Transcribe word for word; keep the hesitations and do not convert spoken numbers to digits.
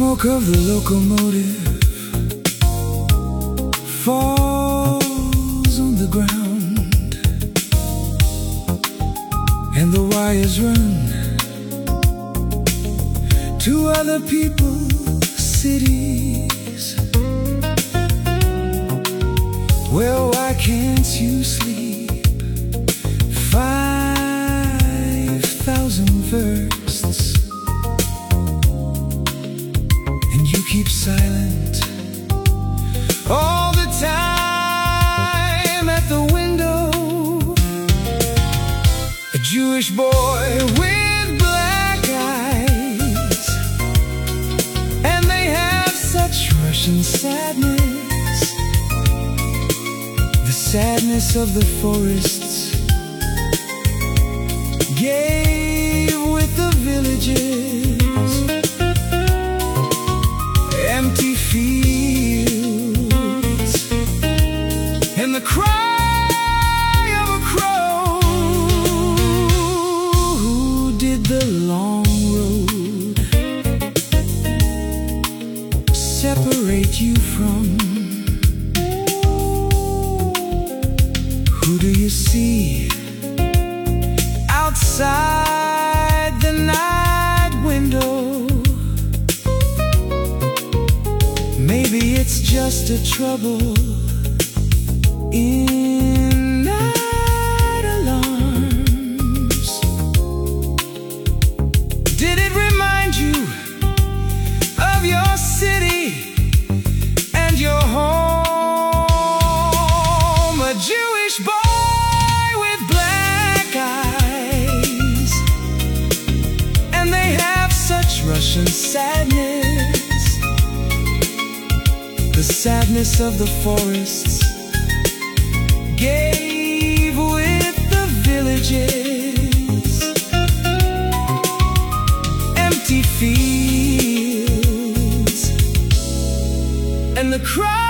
smoke of the locomotive falls on the ground, and the wires run to other people's cities. Well, why can't you sleep? Five thousand versts, and you keep silent all the time at the window. A Jewish boy with black eyes, and they have such Russian sadness, the sadness of the forests gave with the villages, empty fields, and the cry of a crow. Who did the long road separate you from? Who do you see outside the night window? Maybe it's just a trouble in night alarms. Did it remind you of your city and your home? A Jewish boy with black eyes, and they have such Russian sadness, the sadness of the forests gave with the villages, empty fields, and the cry